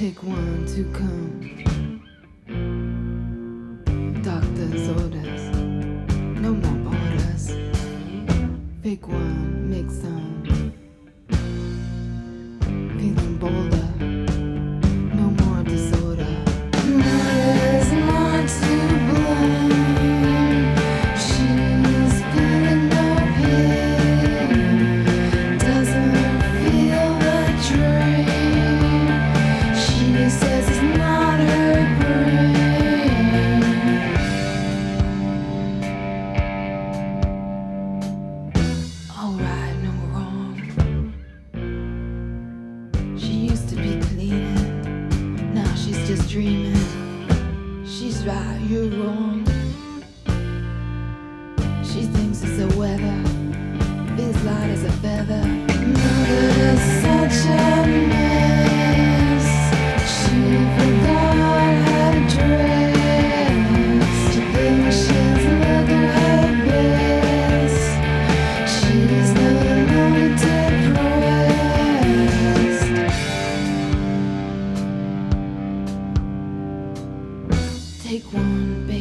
Take one to come. Doctor's orders. No more borders. Fake one, make some. Feeling bolder. No more disorder. Mother's not to blame. She's feeling no pain. Doesn't feel the drain. She says it's not her brain. All right, no wrong. She used to be cleaning. Now she's just dreaming. She's right, you're wrong. She thinks it's the weather. Feels light as a feather. Mother's such a mess. She forgot how to dress. She thinks she's looking her best. She's no longer depressed. Take one.